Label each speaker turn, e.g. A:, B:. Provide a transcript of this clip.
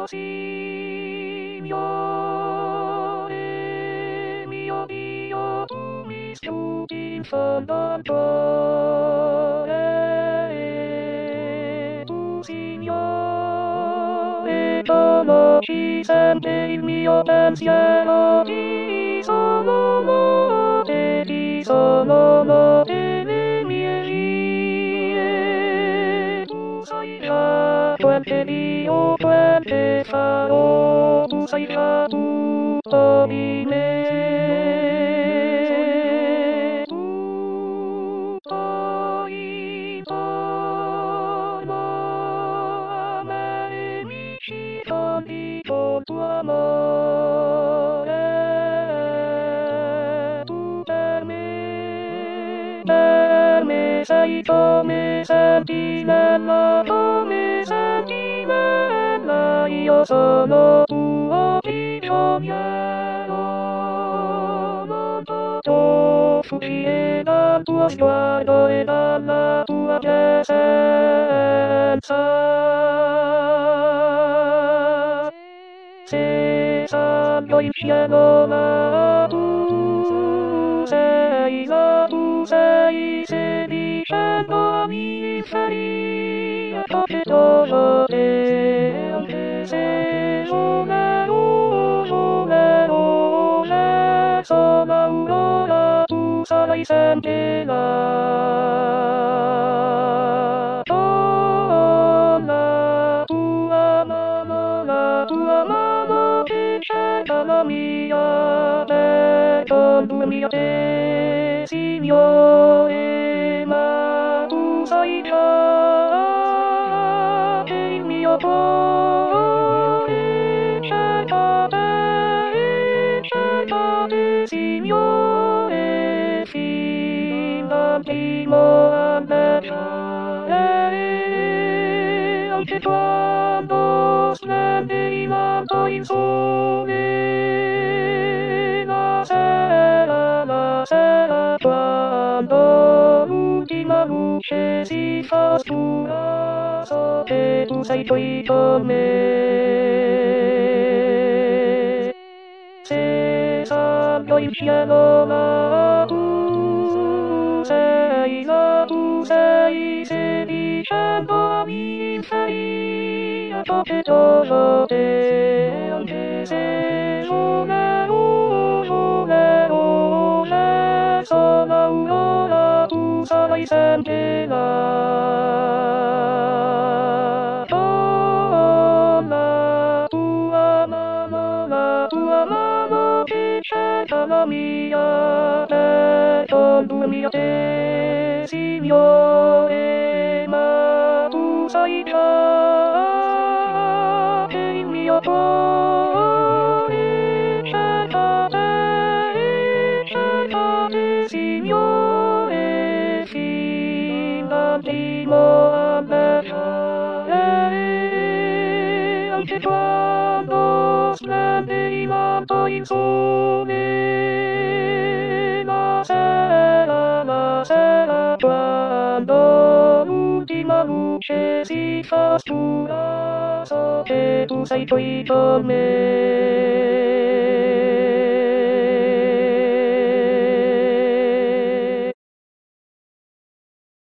A: Signore mio Dio, tu mi studi in fondo al cuore. Tu, Signore, conosci sempre il mio pensiero. Ti sono note le mie vie. Tu sai già quel che io, quel che farò. Tu sai già tutto di me. Tutto intorno a me mi circondi col tuo amore. Tu per me sei come sentinella, io sono tuo prigioniero. Non posso fuggire dal tuo sguardo e dalla tua presenza. Se salgo in cielo là, tu sei là, tu sei, se dicendo mi faria ciò che dovrò te, anche se volerò verso l'aurora, tu sarai sempre là. Con la tua mano che cerca la mia, per condurmi a te, Signore, ma tu sai già che il mio cuore cerca te, Signore, fin dal primo albergare, anche quando splende in alto il sole, la sera, quando l'ultima luce si fa oscura, so che tu sei qui con me. Se salgo in cielo là, tu sei là, tu sei, se dicendo mi faria ciò che dovrò te, anche se volerò verso l'aurora, tu sarai sempre là. Con la tua mano che cerca la mia, per condurmi a te, Signore, ma tu sai già che il mio cuore cerca te, Signore, fin dal primo albergare, anche quando splende in alto il sole, la sera, quando l'ultima luce si fa oscura, so che tu sei qui con me.